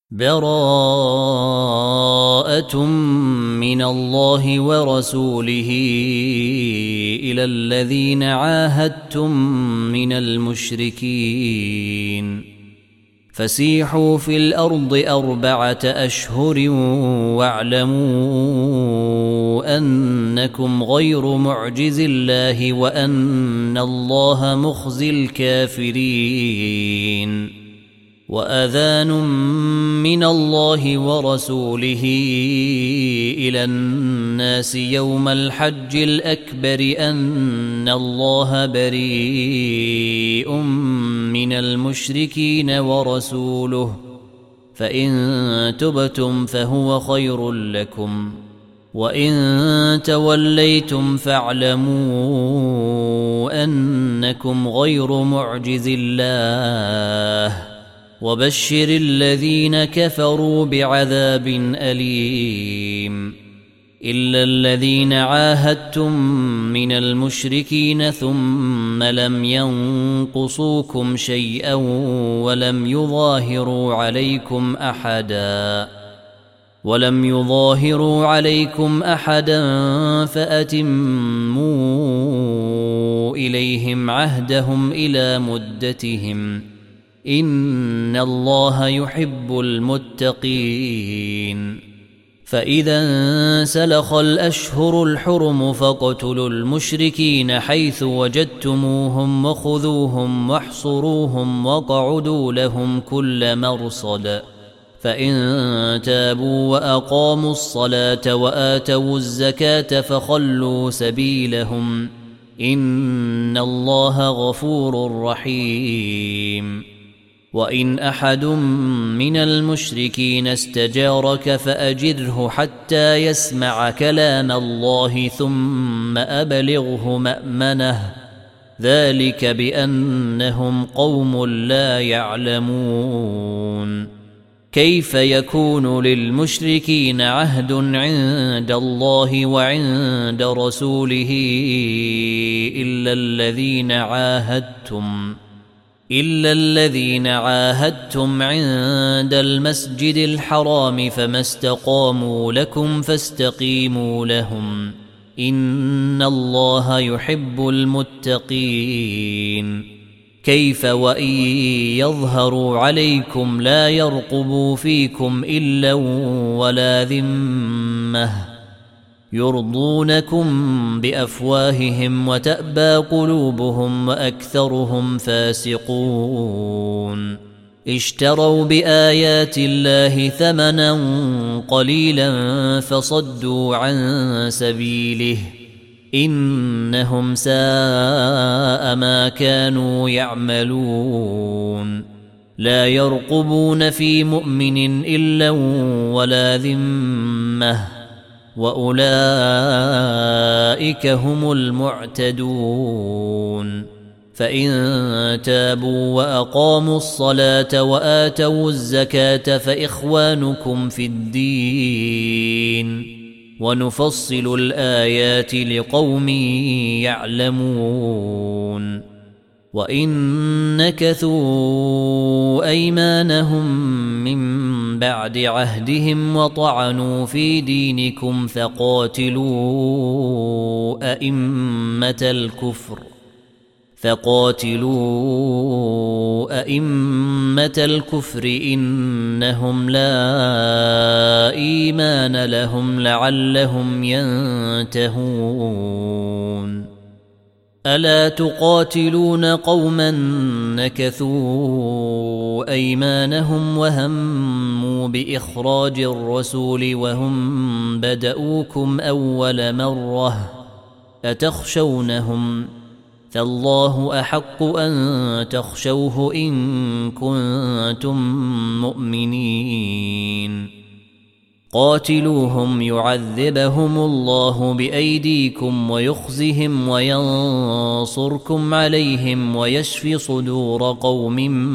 براءة من الله ورسوله إلى الذين عاهدتم من المشركين فسيحوا في الأرض 4 أشهر واعلموا أنكم غير معجز الله وأن الله مخزي الكافرين وأذان من الله ورسوله إلى الناس يوم الحج الأكبر أن الله بريء من المشركين ورسوله فإن تبتم فهو خير لكم وإن توليتم فاعلموا أنكم غير معجز الله وبشر الذين كفروا بعذاب أليم إلا الذين عاهدتم من المشركين ثم لم ينقصوكم شيئا ولم يظاهروا عليكم أحدا فأتموا إليهم عهدهم إلى مدتهم إن الله يحب المتقين فإذا انسلخ الأشهر الحرم فاقتلوا المشركين حيث وجدتموهم وخذوهم واحصروهم واقعدوا لهم كل مرصد فإن تابوا وأقاموا الصلاة وآتوا الزكاة فخلوا سبيلهم إن الله غفور رحيم وإن أحد من المشركين استجارك فأجره حتى يسمع كلام الله ثم أبلغه مأمنه ذلك بأنهم قوم لا يعلمون كيف يكون للمشركين عهد عند الله وعند رسوله إلا الذين عاهدتم عند المسجد الحرام فما استقاموا لكم فاستقيموا لهم إن الله يحب المتقين كيف وإن يظهروا عليكم لا يرقبوا فيكم إلا ولا ذمة يرضونكم بأفواههم وتأبى قلوبهم وأكثرهم فاسقون اشتروا بآيات الله ثمنا قليلا فصدوا عن سبيله إنهم ساء ما كانوا يعملون لا يرقبون في مؤمن إلا ولا ذمة وأولئك هم المعتدون فإن تابوا وأقاموا الصلاة وآتوا الزكاة فإخوانكم في الدين ونفصل الآيات لقوم يعلمون وإن نكثوا أيمانهم من بعد عهدهم وطعنوا في دينكم فقاتلوا أئمة الكفر إنهم لا إيمان لهم لعلهم ينتهون ألا تقاتلون قوما نكثوا أيمانهم وهموا بإخراج الرسول وهم بدؤوكم أول مرة أتخشونهم فالله أحق أن تخشوه إن كنتم مؤمنين قاتلوهم يعذبهم الله بأيديكم ويخزهم وينصركم عليهم ويشف صدور قوم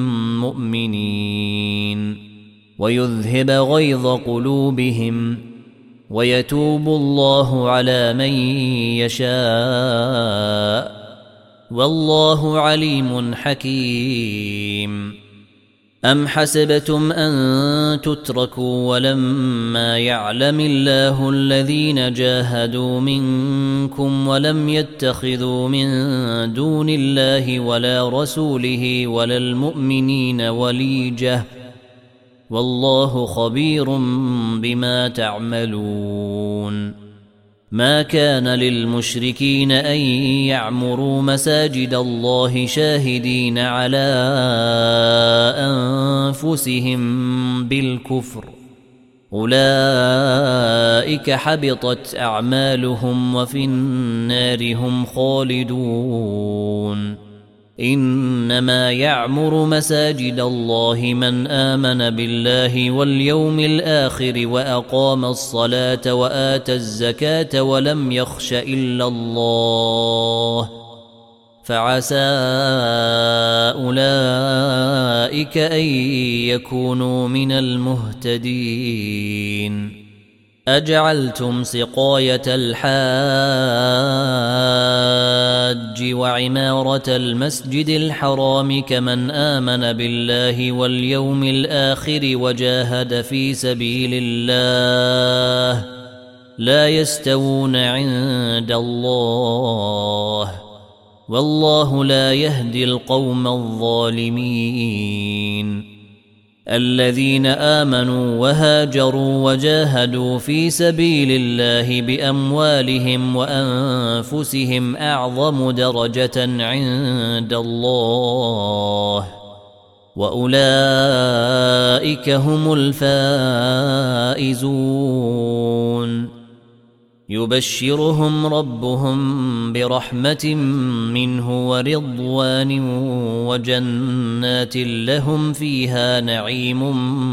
مؤمنين ويذهب غيظ قلوبهم ويتوب الله على من يشاء والله عليم حكيم أم حسبتم أن تتركوا ولما يعلم الله الذين جاهدوا منكم ولم يتخذوا من دون الله ولا رسوله ولا المؤمنين وليجة والله خبير بما تعملون ما كان للمشركين أن يعمروا مساجد الله شاهدين على أنفسهم بالكفر أولئك حبطت أعمالهم وفي النار هم خالدون إنما يعمر مساجد الله من آمن بالله واليوم الآخر وأقام الصلاة وآتى الزكاة ولم يخش إلا الله فعسى أولئك أن يكونوا من المهتدين أجعلتم سقاية الحاج وعمارة المسجد الحرام كمن آمن بالله واليوم الآخر وجاهد في سبيل الله لا يستوون عند الله والله لا يهدي القوم الظالمين الذين آمنوا وهاجروا وجاهدوا في سبيل الله بأموالهم وأنفسهم أعظم درجة عند الله وأولئك هم الفائزون يبشرهم ربهم برحمة منه ورضوان وجنات لهم فيها نعيم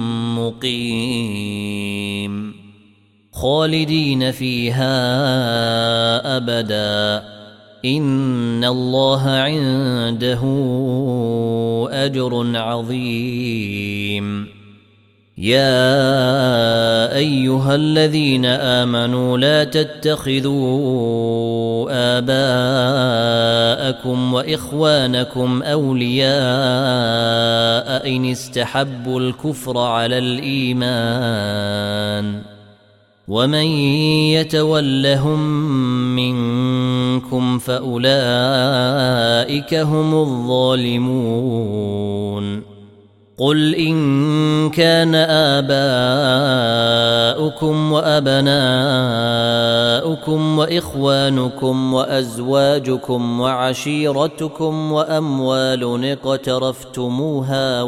مقيم خالدين فيها أبدا إن الله عنده أجر عظيم يا أيها الذين آمنوا لا تتخذوا آباءكم وإخوانكم أولياء إن استحبوا الكفر على الإيمان ومن يتولهم منكم فأولئك هم الظالمون قل إن كان آباؤكم وأبناؤكم وإخوانكم وأزواجكم وعشيرتكم وأموال اقترفتموها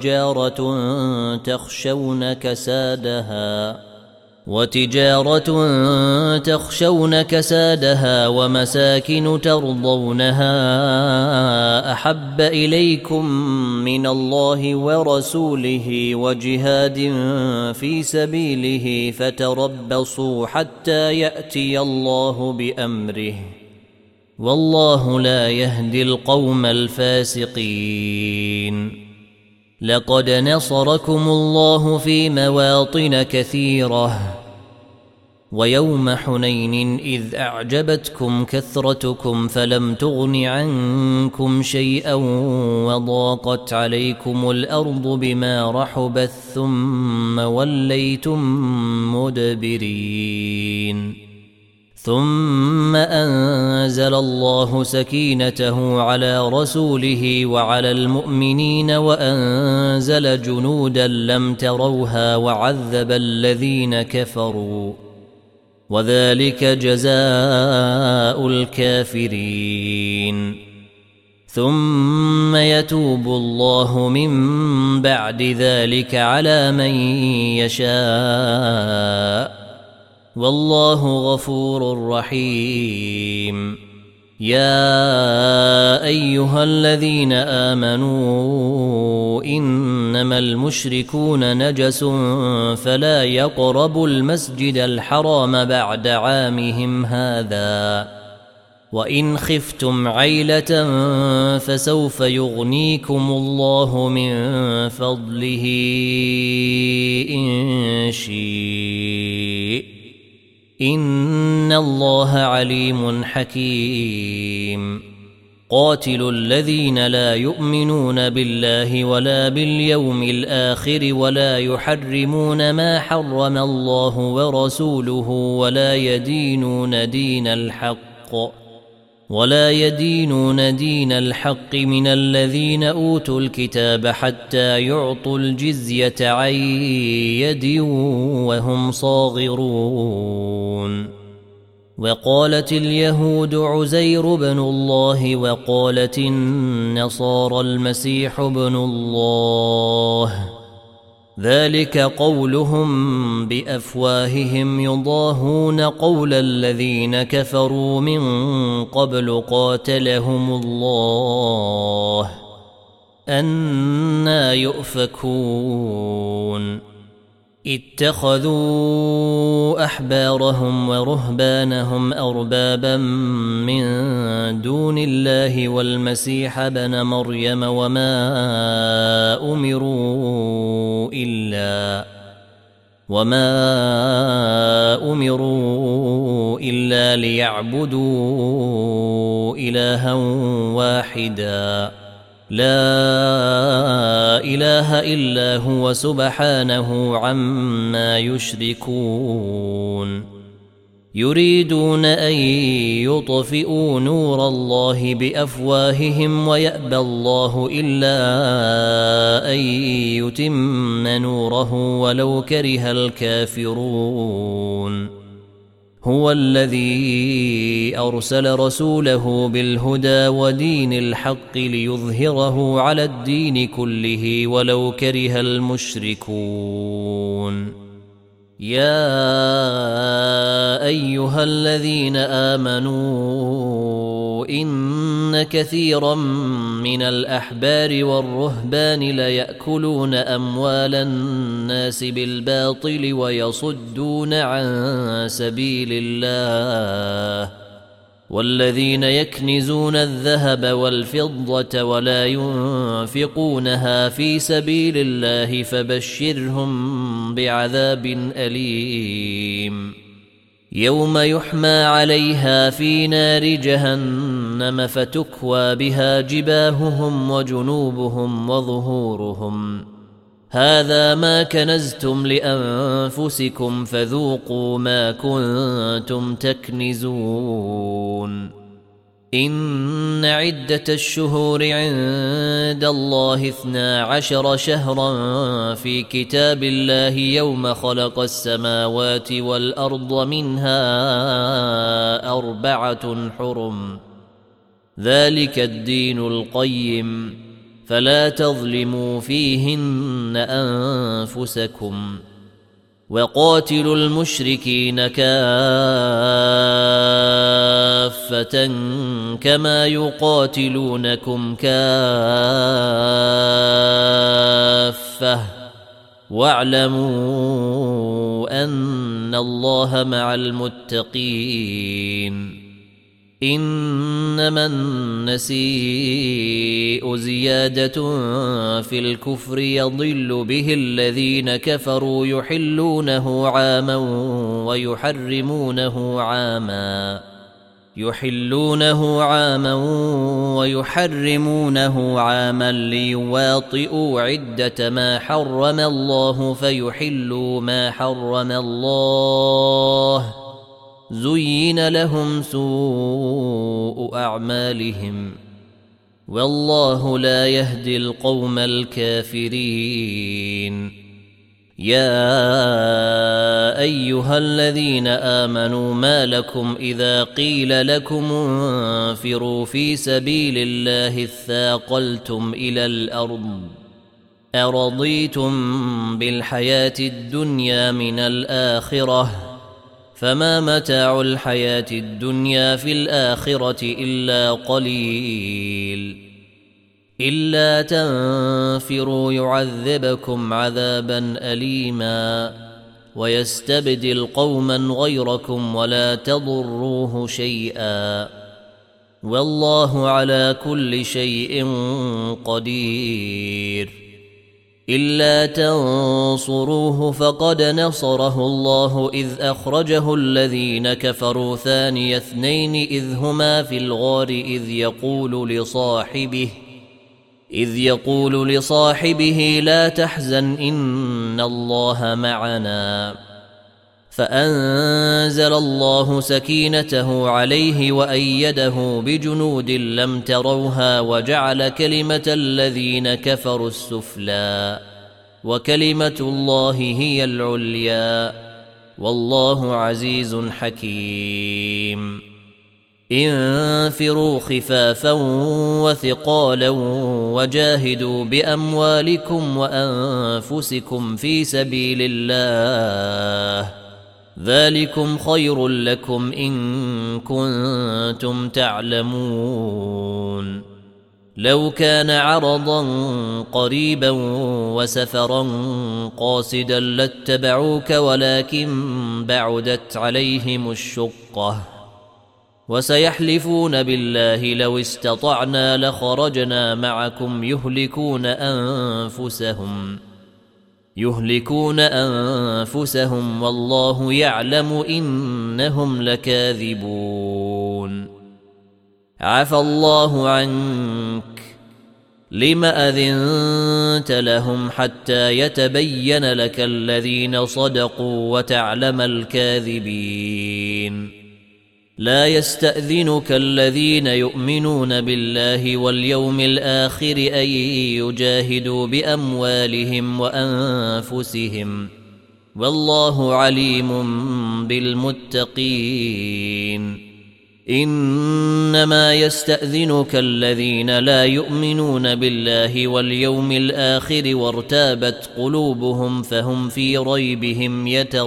وتجارة تخشون كسادها ومساكن ترضونها أحب إليكم من الله ورسوله وجهاد في سبيله فتربصوا حتى يأتي الله بأمره والله لا يهدي القوم الفاسقين لقد نصركم الله في مواطن كثيرة ويوم حنين إذ أعجبتكم كثرتكم فلم تغن عنكم شيئا وضاقت عليكم الأرض بما رحبت ثم وليتم مدبرين ثم أنزل الله سكينته على رسوله وعلى المؤمنين وأنزل جنودا لم تروها وعذب الذين كفروا وذلك جزاء الكافرين ثم يتوب الله من بعد ذلك على من يشاء والله غفور رحيم يا أيها الذين آمنوا إنما المشركون نجس فلا يقربوا المسجد الحرام بعد عامهم هذا وإن خفتم عيلة فسوف يغنيكم الله من فضله إن شاء إن الله عليم حكيم قاتلوا الذين لا يؤمنون بالله ولا باليوم الآخر ولا يحرمون ما حرم الله ورسوله ولا يدينون دين الحق من الذين أوتوا الكتاب حتى يعطوا الجزية عن يد وهم صاغرون. وقالت اليهود عزير بن الله وقالت النصارى المسيح بن الله، ذلك قولهم بأفواههم يضاهون قول الذين كفروا من قبل قاتلهم الله أنى يؤفكون. اتخذوا أحبارهم ورهبانهم أربابا من دون الله والمسيح ابن مريم وما أمروا إلا ليعبدوا إلها واحدا لا إله إلا هو سبحانه عما يشركون. يريدون أن يطفئوا نور الله بأفواههم ويأبى الله إلا أن يتم نوره ولو كره الكافرون. هو الذي أرسل رسوله بالهدى ودين الحق ليظهره على الدين كله ولو كره المشركون. يا أيها الذين آمنوا إن كثيرا من الأحبار والرهبان ليأكلون أموال الناس بالباطل ويصدون عن سبيل الله، والذين يكنزون الذهب والفضة ولا ينفقونها في سبيل الله فبشرهم بعذاب أليم. يوم يحمى عليها في نار جهنم فتكوى بها جباههم وجنوبهم وظهورهم، هذا ما كنزتم لأنفسكم فذوقوا ما كنتم تكنزون. إن عدة الشهور عند الله 12 شهرا في كتاب الله يوم خلق السماوات والأرض منها 4 حرم، ذلك الدين القيم، فلا تظلموا فيهن أنفسكم. وقاتلوا المشركين كافة كما يقاتلونكم كافة واعلموا أن الله مع المتقين. إنما النسيء زيادة في الكفر يضل به الذين كفروا يحلونه عاما ويحرمونه عاما ليواطئوا عدة ما حرم الله فيحلوا ما حرم الله، زين لهم سوء أعمالهم والله لا يهدي القوم الكافرين. يا أيها الذين آمنوا ما لكم إذا قيل لكم انفروا في سبيل الله اثاقلتم إلى الأرض أرضيتم بالحياة الدنيا من الآخرة فما متاع الحياة الدنيا في الآخرة إلا قليل. إلا تنفروا يعذبكم عذابا أليما ويستبدل قوما غيركم ولا تضروه شيئا والله على كل شيء قدير. إلا تنصروه فقد نصره الله إذ أخرجه الذين كفروا ثاني اثنين إذ هما في الغار إذ يقول لصاحبه لا تحزن إن الله معنا فأنزل الله سكينته عليه وأيده بجنود لم تروها وجعل كلمة الذين كفروا السفلى وكلمة الله هي العليا والله عزيز حكيم انفروا خفافا وثقالا وجاهدوا بأموالكم وأنفسكم في سبيل الله ذلكم خير لكم إن كنتم تعلمون لو كان عرضا قريبا وسفرا قاصدا لاتبعوك ولكن بعدت عليهم الشقة وسيحلفون بالله لو استطعنا لخرجنا معكم يهلكون أنفسهم والله يعلم إنهم لكاذبون عفى الله عنك لم أذنت لهم حتى يتبين لك الذين صدقوا وتعلم الكاذبين لا يستأذنك الذين يؤمنون بالله واليوم الآخر أن يجاهدوا بأموالهم وأنفسهم والله عليم بالمتقين إنما يستأذنك الذين لا يؤمنون بالله واليوم الآخر وارتابت قلوبهم فهم في ريبهم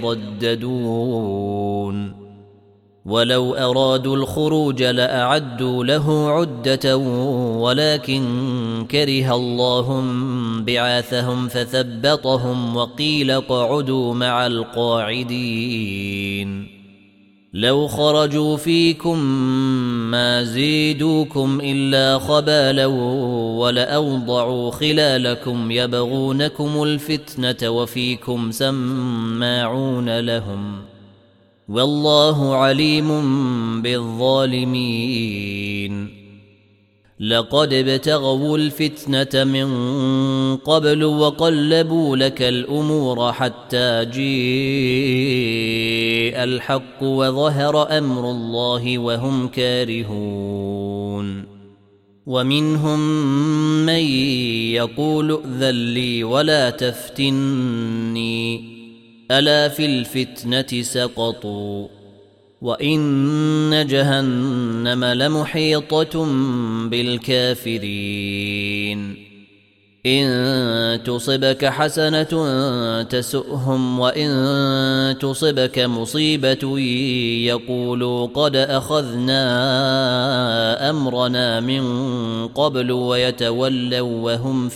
يترددون ولو أرادوا الخروج لأعدوا له عدة ولكن كره الله بعاثهم فثبطهم وقيل اقعدوا مع القاعدين لو خرجوا فيكم ما زيدوكم إلا خبالا ولأوضعوا خلالكم يبغونكم الفتنة وفيكم سماعون لهم والله عليم بالظالمين لقد ابتغوا الفتنة من قبل وقلبوا لك الأمور حتى جيء الحق وظهر أمر الله وهم كارهون ومنهم من يقول ائذن لي ولا تفتني ألا في الفتنة سقطوا وإن جهنم لمحيطة بالكافرين إن تصبك حسنة تسؤهم وإن تصبك مصيبة يقولوا قد أخذنا أمرنا من قبل ويتولوا وهم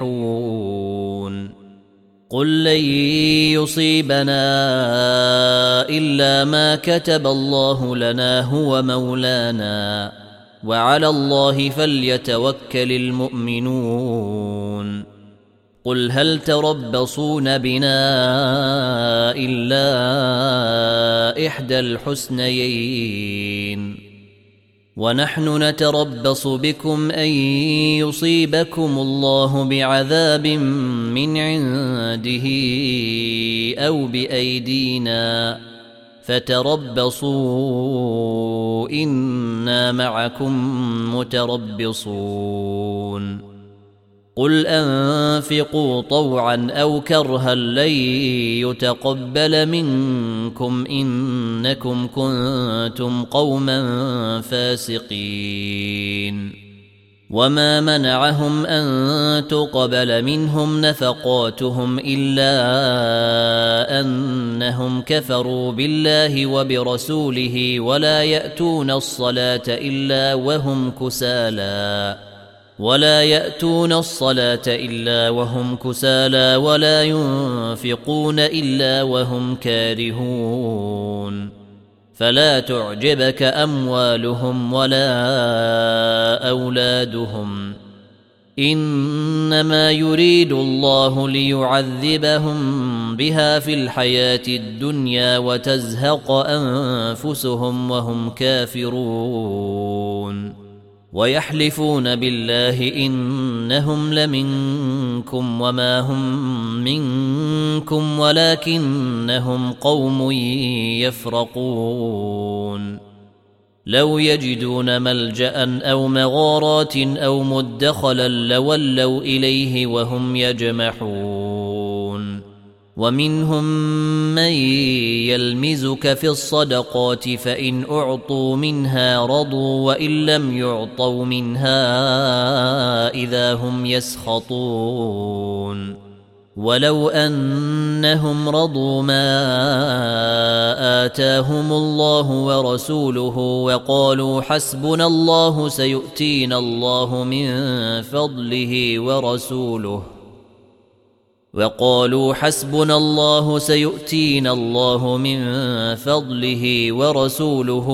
فرحون قل لن يصيبنا إلا ما كتب الله لنا هو مولانا وعلى الله فليتوكل المؤمنون قل هل تربصون بنا إلا إحدى الحسنيين ونحن نتربص بكم أن يصيبكم الله بعذاب من عنده أو بأيدينا فتربصوا إنا معكم متربصون قل أنفقوا طوعا أو كرها لن يتقبل منكم إنكم كنتم قوما فاسقين وما منعهم أن تقبل منهم نفقاتهم إلا أنهم كفروا بالله وبرسوله ولا يأتون الصلاة إلا وهم كسالى ولا ينفقون إلا وهم كارهون فلا تعجبك أموالهم ولا أولادهم إنما يريد الله ليعذبهم بها في الحياة الدنيا وتزهق أنفسهم وهم كافرون ويحلفون بالله إنهم لمنكم وما هم منكم ولكنهم قوم يفرقون لو يجدون ملجأ أو مغارات أو مدخلا لولوا إليه وهم يجمحون ومنهم من يلمزك في الصدقات فإن أعطوا منها رضوا وإن لم يعطوا منها إذا هم يسخطون ولو أنهم رضوا ما آتاهم الله ورسوله وقالوا حسبنا الله سيؤتينا الله من فضله ورسوله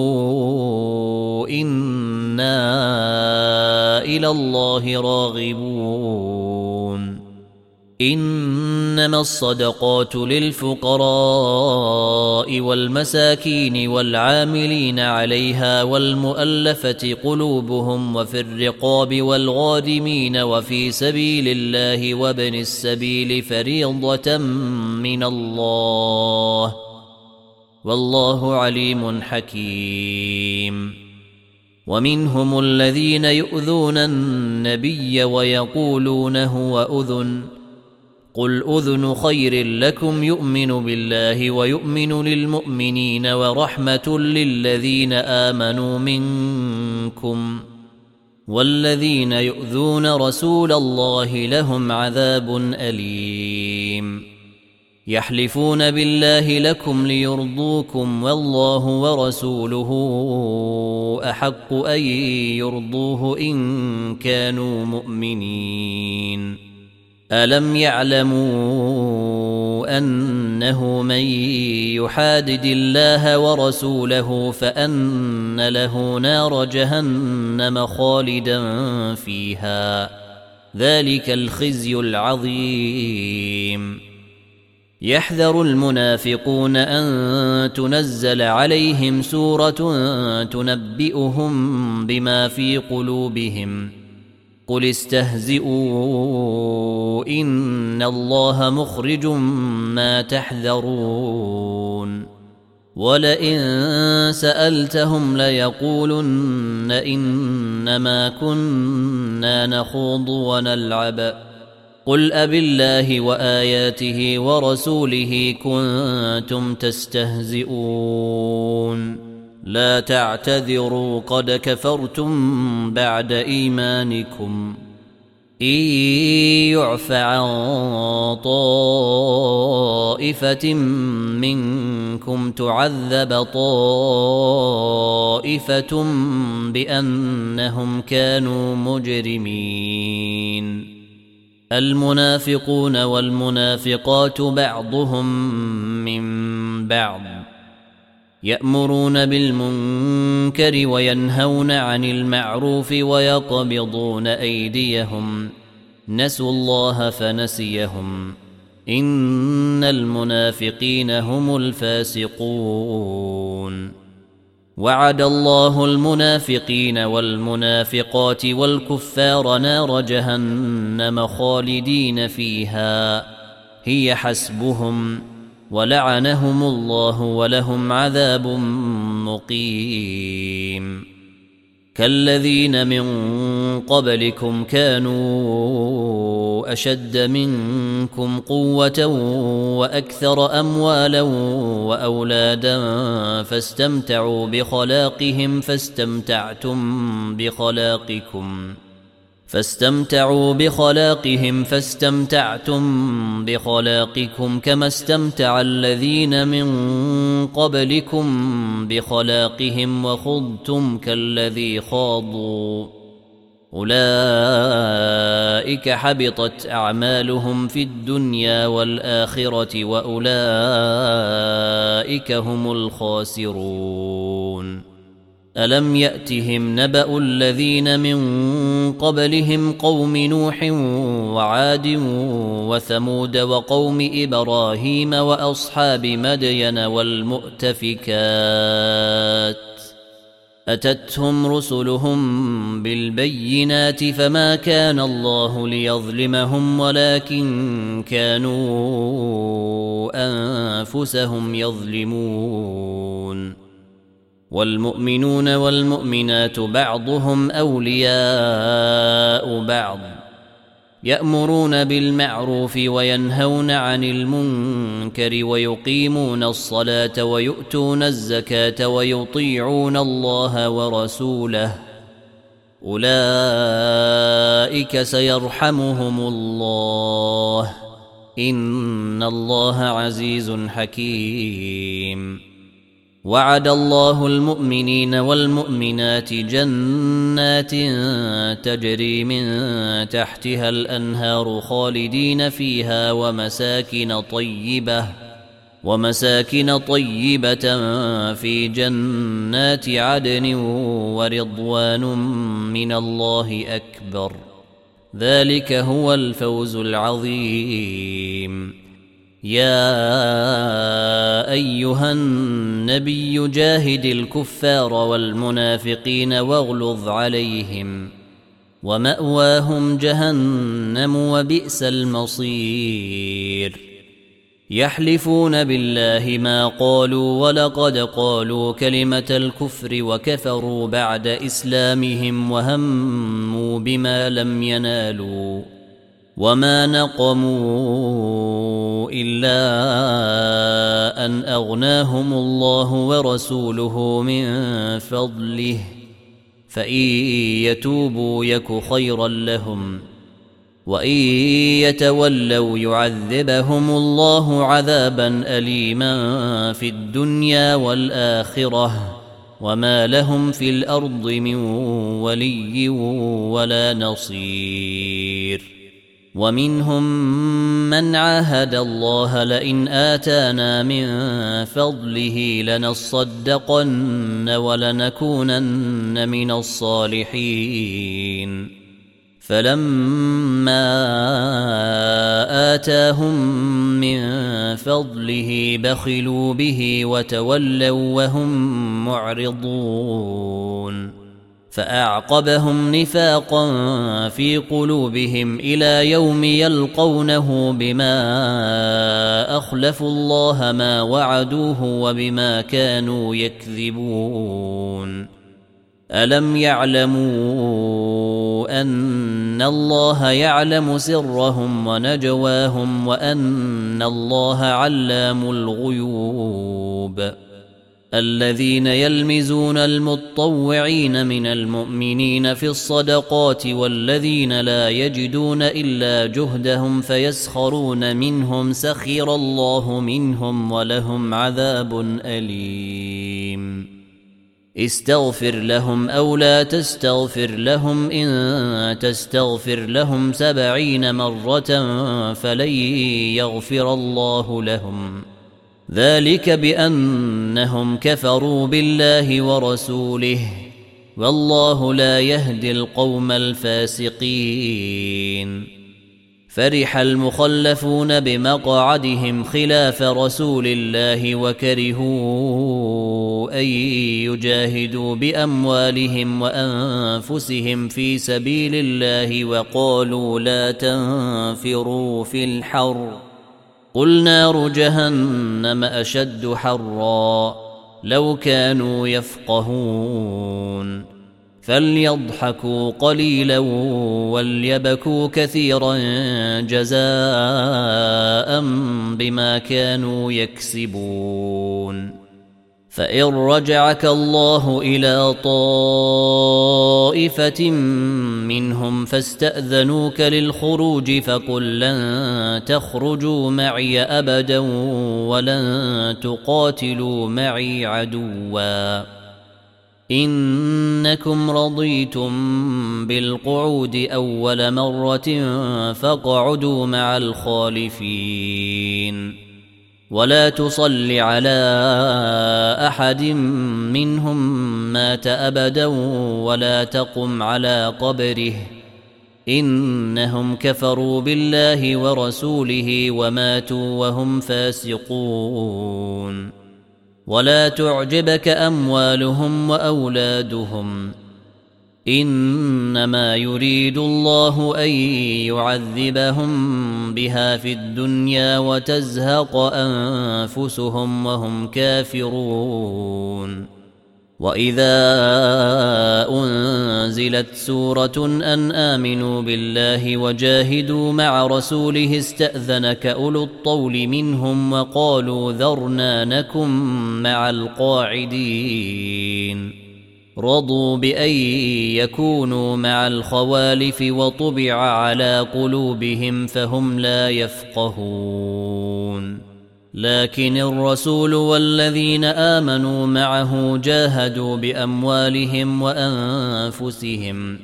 إنا إلى الله راغبون إنما الصدقات للفقراء والمساكين والعاملين عليها والمؤلفة قلوبهم وفي الرقاب والغارمين وفي سبيل الله وابن السبيل فريضة من الله والله عليم حكيم ومنهم الذين يؤذون النبي ويقولون هو أذن قل أذن خير لكم يؤمن بالله ويؤمن للمؤمنين ورحمة للذين آمنوا منكم والذين يؤذون رسول الله لهم عذاب أليم يحلفون بالله لكم ليرضوكم والله ورسوله أحق أن يرضوه إن كانوا مؤمنين ألم يعلموا أنه من يحادد الله ورسوله فأن له نار جهنم خالدا فيها ذلك الخزي العظيم يحذر المنافقون أن تنزل عليهم سورة تنبئهم بما في قلوبهم قل استهزئوا إن الله مخرج ما تحذرون ولئن سألتهم ليقولن إنما كنا نخوض ونلعب قل أبالله وآياته ورسوله كنتم تستهزئون لا تعتذروا قد كفرتم بعد إيمانكم إن يعف عن طائفة منكم تعذب طائفة بأنهم كانوا مجرمين المنافقون والمنافقات بعضهم من بعض يأمرون بالمنكر وينهون عن المعروف ويقبضون أيديهم نسوا الله فنسيهم إن المنافقين هم الفاسقون وعد الله المنافقين والمنافقات والكفار نار جهنم خالدين فيها هي حسبهم ولعنهم الله ولهم عذاب مقيم كالذين من قبلكم كانوا أشد منكم قوة وأكثر أموالا وأولادا فاستمتعوا بخلاقهم فاستمتعتم بخلاقكم كما استمتع الذين من قبلكم بخلاقهم وخضتم كالذي خاضوا أولئك حبطت أعمالهم في الدنيا والآخرة وأولئك هم الخاسرون ألم يأتهم نبأ الذين من قبلهم قوم نوح وعاد وثمود وقوم إبراهيم وأصحاب مدين والمؤتفكات أتتهم رسلهم بالبينات فما كان الله ليظلمهم ولكن كانوا أنفسهم يظلمون والمؤمنون والمؤمنات بعضهم أولياء بعض يأمرون بالمعروف وينهون عن المنكر ويقيمون الصلاة ويؤتون الزكاة ويطيعون الله ورسوله أولئك سيرحمهم الله إن الله عزيز حكيم وعد الله المؤمنين والمؤمنات جنات تجري من تحتها الأنهار خالدين فيها ومساكن طيبة في جنات عدن ورضوان من الله أكبر ذلك هو الفوز العظيم يا أيها النبي جاهد الكفار والمنافقين واغلظ عليهم ومأواهم جهنم وبئس المصير يحلفون بالله ما قالوا ولقد قالوا كلمة الكفر وكفروا بعد إسلامهم وهموا بما لم ينالوا وما نقموا إلا أن أغناهم الله ورسوله من فضله فإن يتوبوا يك خيرا لهم وإن يتولوا يعذبهم الله عذابا أليما في الدنيا والآخرة وما لهم في الأرض من ولي ولا نصير ومنهم من عاهد الله لئن آتانا من فضله لنصدقن ولنكونن من الصالحين فلما آتاهم من فضله بخلوا به وتولوا وهم معرضون فأعقبهم نفاقا في قلوبهم إلى يوم يلقونه بما أخلفوا الله ما وعدوه وبما كانوا يكذبون ألم يعلموا أن الله يعلم سرهم ونجواهم وأن الله علام الغيوب الذين يلمزون المطوعين من المؤمنين في الصدقات والذين لا يجدون إلا جهدهم فيسخرون منهم سخر الله منهم ولهم عذاب أليم استغفر لهم أو لا تستغفر لهم إن تستغفر لهم 70 مرة فلن يغفر الله لهم ذلك بأنهم كفروا بالله ورسوله والله لا يهدي القوم الفاسقين فرح المخلفون بمقعدهم خلاف رسول الله وكرهوا أن يجاهدوا بأموالهم وأنفسهم في سبيل الله وقالوا لا تنفروا في الحر قل نار جهنم أشد حرا لو كانوا يفقهون فليضحكوا قليلا وليبكوا كثيرا جزاء بما كانوا يكسبون فإن رجعك الله إلى طائفة منهم فاستأذنوك للخروج فقل لن تخرجوا معي أبدا ولن تقاتلوا معي عدوا إنكم رضيتم بالقعود أول مرة فاقعدوا مع الخالفين ولا تصل على أحد منهم مات أبدا ولا تقم على قبره إنهم كفروا بالله ورسوله وماتوا وهم فاسقون ولا تعجبك أموالهم وأولادهم إنما يريد الله أن يعذبهم بها في الدنيا وتزهق أنفسهم وهم كافرون وإذا أنزلت سورة أن آمنوا بالله وجاهدوا مع رسوله استأذنك أولو الطول منهم وقالوا ذرنا نكن مع القاعدين رضوا بأن يكونوا مع الخوالف وطبع على قلوبهم فهم لا يفقهون لكن الرسول والذين آمنوا معه جاهدوا بأموالهم وأنفسهم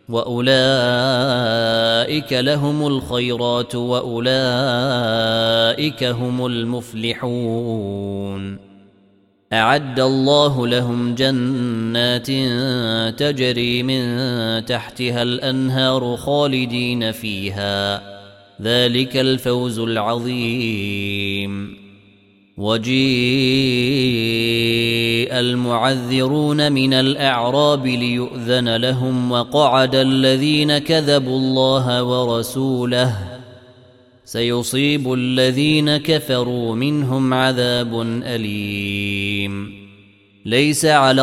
وأولئك لهم الخيرات وأولئك هم المفلحون أعد الله لهم جنات تجري من تحتها الأنهار خالدين فيها ذلك الفوز العظيم وجيء المعذرون من الأعراب ليؤذن لهم وقعد الذين كذبوا الله ورسوله سيصيب الذين كفروا منهم عذاب أليم ليس على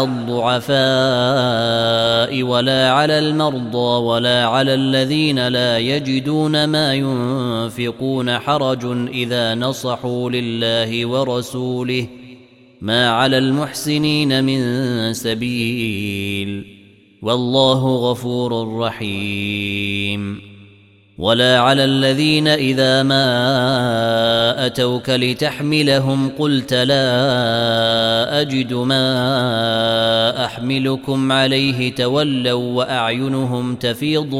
الضعفاء ولا على المرضى ولا على الذين لا يجدون ما ينفقون حرج إذا نصحوا لله ورسوله ما على المحسنين من سبيل والله غفور رحيم ولا على الذين إذا ما أتوك لتحملهم قلت لا أجد ما أحملكم عليه تولوا وأعينهم تفيض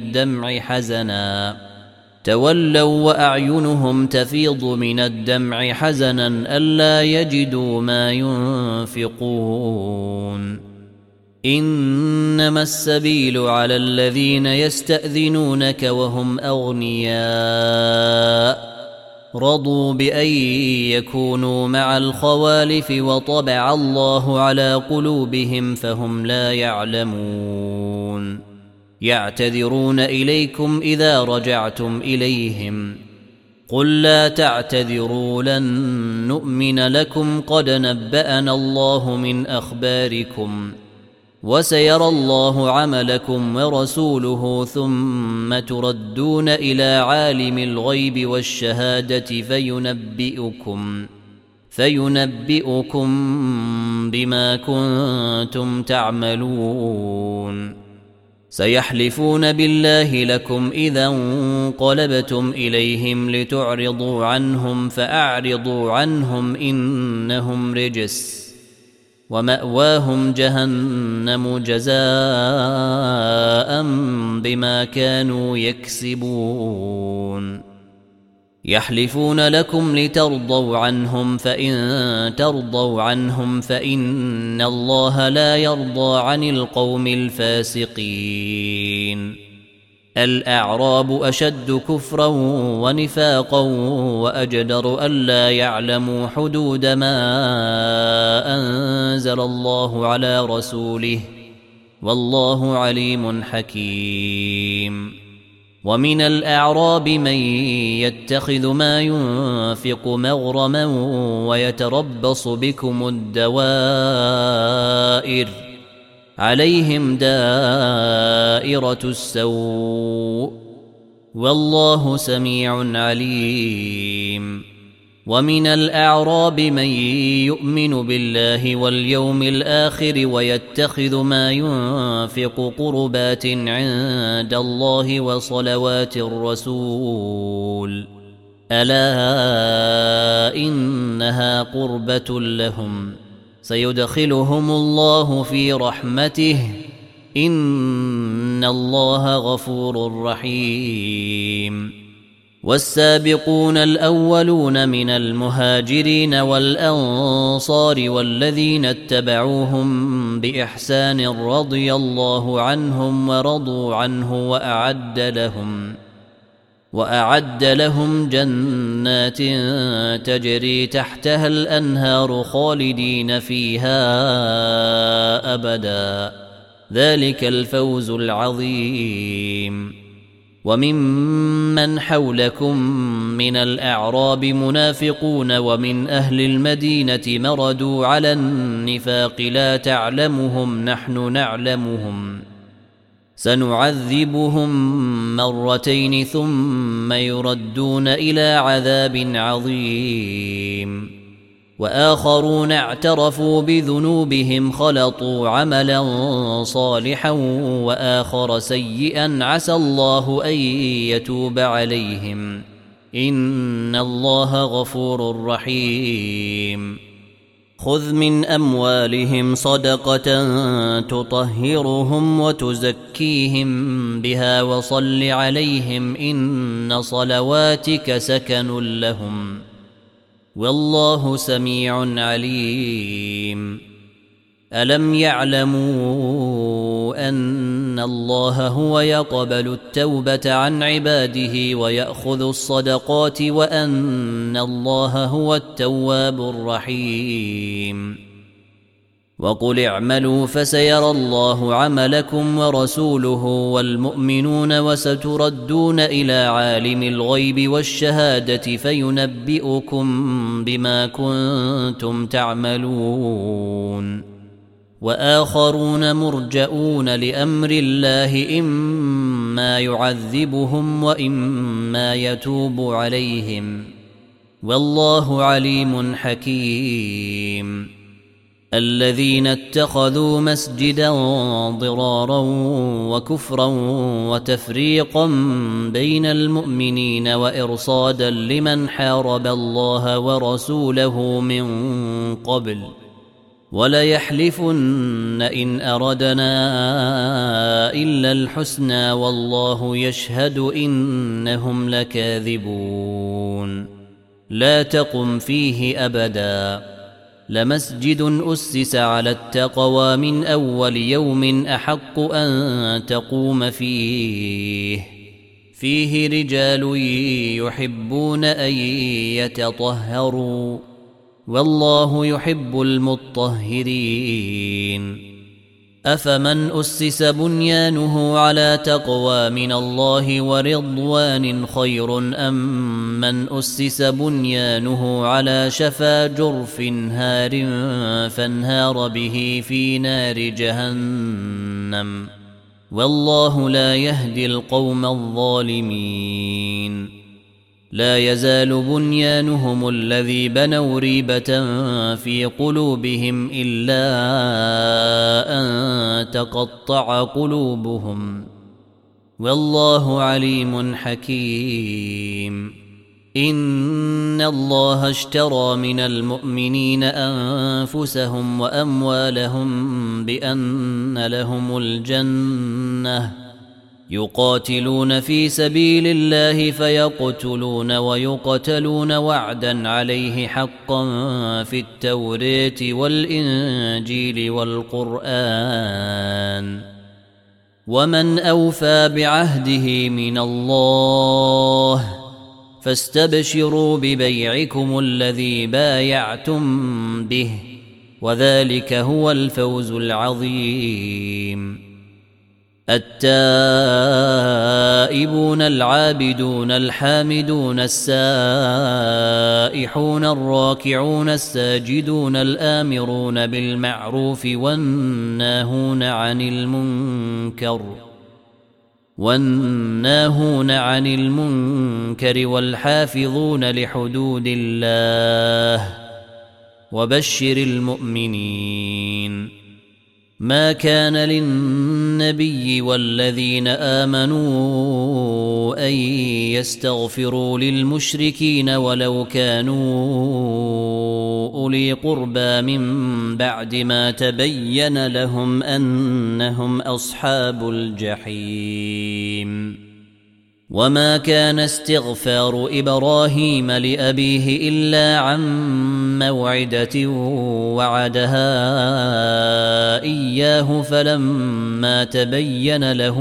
من الدمع حزنا ألا يجدوا ما ينفقون إنما السبيل على الذين يستأذنونك وهم أغنياء رضوا بأن يكونوا مع الخوالف وطبع الله على قلوبهم فهم لا يعلمون يعتذرون إليكم إذا رجعتم إليهم قل لا تعتذروا لن نؤمن لكم قد نبأنا الله من أخباركم وسيرى الله عملكم ورسوله ثم تردون إلى عالم الغيب والشهادة فينبئكم بما كنتم تعملون سيحلفون بالله لكم إذا انقلبتم إليهم لتعرضوا عنهم فأعرضوا عنهم إنهم رجس ومأواهم جهنم جزاء بما كانوا يكسبون يحلفون لكم لترضوا عنهم فإن ترضوا عنهم فإن الله لا يرضى عن القوم الفاسقين الأعراب أشد كفرا ونفاقا وأجدر ألا يعلموا حدود ما أنزل الله على رسوله والله عليم حكيم ومن الأعراب من يتخذ ما ينفق مغرما ويتربص بكم الدوائر عليهم دائرة السوء والله سميع عليم ومن الأعراب من يؤمن بالله واليوم الآخر ويتخذ ما ينفق قربات عند الله وصلوات الرسول ألا إنها قربة لهم سيدخلهم الله في رحمته إن الله غفور رحيم والسابقون الأولون من المهاجرين والأنصار والذين اتبعوهم بإحسان رضي الله عنهم ورضوا عنه وأعد لهم جنات تجري تحتها الأنهار خالدين فيها أبدا، ذلك الفوز العظيم. وممن حولكم من الأعراب منافقون ومن أهل المدينة مردوا على النفاق لا تعلمهم نحن نعلمهم سنعذبهم مرتين ثم يردون إلى عذاب عظيم. وآخرون اعترفوا بذنوبهم خلطوا عملا صالحا وآخر سيئا عسى الله أن يتوب عليهم إن الله غفور رحيم. خذ من أموالهم صدقة تطهرهم وتزكيهم بها وصل عليهم إن صلواتك سكن لهم والله سميع عليم. ألم يعلموا أن الله هو يقبل التوبة عن عباده ويأخذ الصدقات وأن الله هو التواب الرحيم. وقل اعملوا فسيرى الله عملكم ورسوله والمؤمنون وستردون إلى عالم الغيب والشهادة فينبئكم بما كنتم تعملون. وآخرون مرجؤون لأمر الله إما يعذبهم وإما يتوب عليهم والله عليم حكيم. الذين اتخذوا مسجدا ضرارا وكفرا وتفريقا بين المؤمنين وإرصادا لمن حارب الله ورسوله من قبل وليحلفن إن أردنا إلا الحسنى والله يشهد إنهم لكاذبون. لا تقم فيه أبدا لمسجد أسس على التقوى من أول يوم أحق أن تقوم فيه رجال يحبون أن يتطهروا والله يحب المطهرين. أفمن أسس بنيانه على تقوى من الله ورضوان خير أم من أسس بنيانه على شفا جرف هار فانهار به في نار جهنم والله لا يهدي القوم الظالمين. لا يزال بنيانهم الذي بنوا ريبة في قلوبهم إلا أن تقطع قلوبهم والله عليم حكيم. إن الله اشترى من المؤمنين أنفسهم وأموالهم بأن لهم الجنة يقاتلون في سبيل الله فيقتلون ويقتلون وعدا عليه حقا في التوراة والإنجيل والقرآن ومن أوفى بعهده من الله فاستبشروا ببيعكم الذي بايعتم به وذلك هو الفوز العظيم. التائبون العابدون الحامدون السائحون الراكعون الساجدون الآمرون بالمعروف والناهون عن المنكر والحافظون لحدود الله وبشر المؤمنين. ما كان للنبي والذين آمنوا أن يستغفروا للمشركين ولو كانوا أولي قربى من بعد ما تبين لهم أنهم أصحاب الجحيم. وما كان استغفار إبراهيم لأبيه إلا عن موعدة وعدها إياه فلما تبين له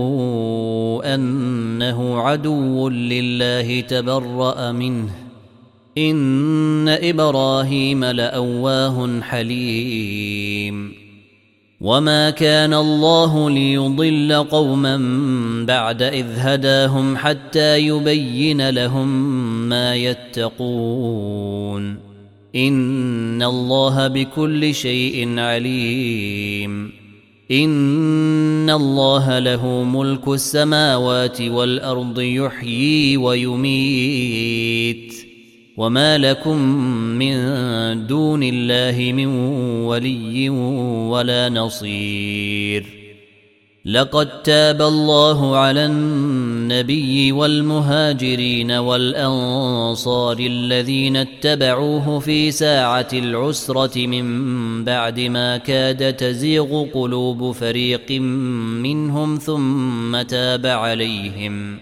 أنه عدو لله تبرأ منه إن إبراهيم لأواه حليم وما كان الله ليضل قوما بعد إذ هداهم حتى يبين لهم ما يتقون إن الله بكل شيء عليم إن الله له ملك السماوات والأرض يحيي ويميت وما لكم من دون الله من ولي ولا نصير لقد تاب الله على النبي والمهاجرين والأنصار الذين اتبعوه في ساعة العسرة من بعد ما كاد تزيغ قلوب فريق منهم ثم تاب عليهم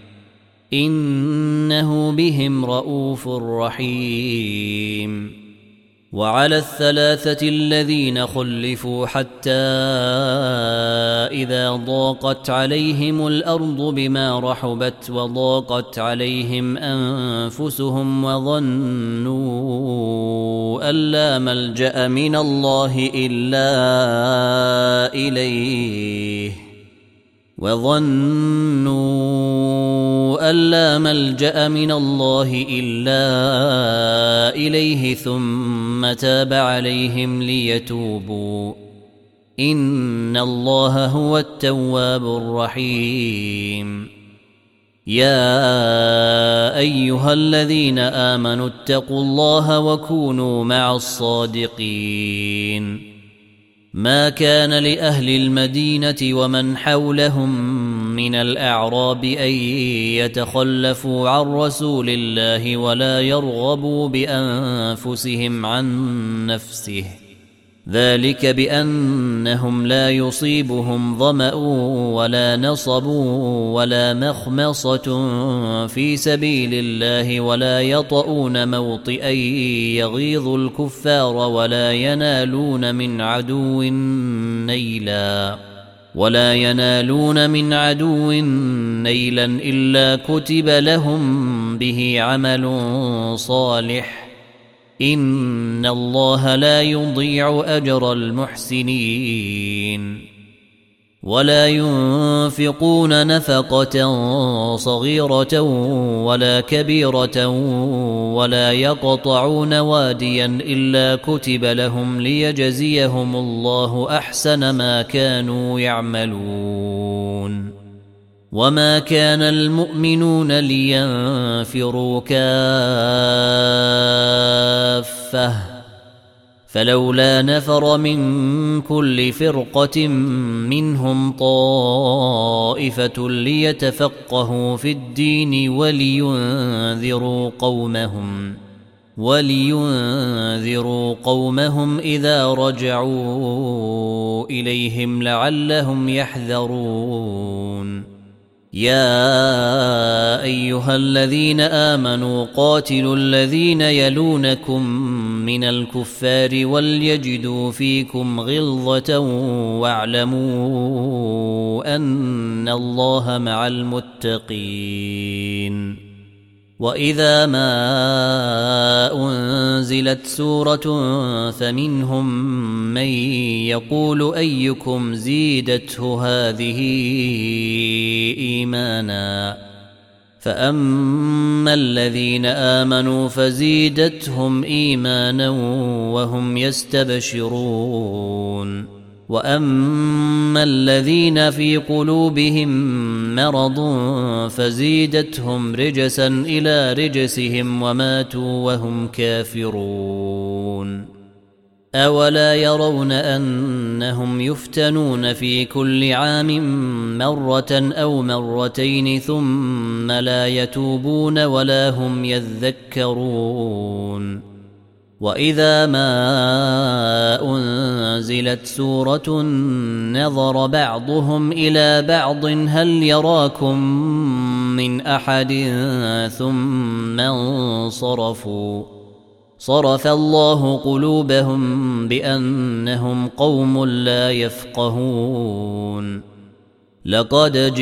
إنه بهم رؤوف رحيم وعلى الثلاثة الذين خلفوا حتى إذا ضاقت عليهم الأرض بما رحبت وضاقت عليهم أنفسهم وظنوا أن لا ملجأ من الله إلا إليه ثم تاب عليهم ليتوبوا إن الله هو التواب الرحيم يا أيها الذين آمنوا اتقوا الله وكونوا مع الصادقين ما كان لأهل المدينة ومن حولهم من الأعراب أن يتخلفوا عن رسول الله ولا يرغبوا بأنفسهم عن نفسه ذلك بأنهم لا يصيبهم ظمأ ولا نصب ولا مخمصة في سبيل الله ولا يطؤون موطئا يغيظ الكفار ولا ينالون من عدو نيلا إلا كتب لهم به عمل صالح إن الله لا يضيع أجر المحسنين ولا ينفقون نفقة صغيرة ولا كبيرة ولا يقطعون واديا إلا كتب لهم ليجزيهم الله أحسن ما كانوا يعملون وما كان المؤمنون لينفروا كافة فلولا نفر من كل فرقة منهم طائفة ليتفقهوا في الدين ولينذروا قومهم إذا رجعوا إليهم لعلهم يحذرون يا أيها الذين آمنوا قاتلوا الذين يلونكم من الكفار وليجدوا فيكم غلظة واعلموا أن الله مع المتقين وإذا ما أنزلت سورة فمنهم من يقول أيكم زيدته هذه إيمانا فأما الذين آمنوا فزيدتهم إيمانا وهم يستبشرون وأما الذين في قلوبهم مرض فزيدتهم رجسا إلى رجسهم وماتوا وهم كافرون أولا يرون أنهم يفتنون في كل عام مرة أو مرتين ثم لا يتوبون ولا هم يذكرون وإذا ما أنزلت سورة نظر بعضهم إلى بعض هل يراكم من أحد ثم انصرفوا صرف الله قلوبهم بأنهم قوم لا يفقهون لقد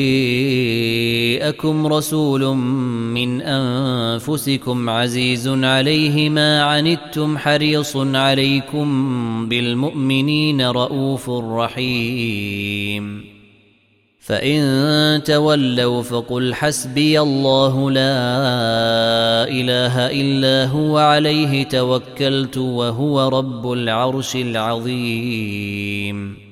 جاءكم رسول من أنفسكم عزيز عليه ما عنتم حريص عليكم بالمؤمنين رؤوف رحيم فإن تولوا فقل حسبي الله لا إله إلا هو عليه توكلت وهو رب العرش العظيم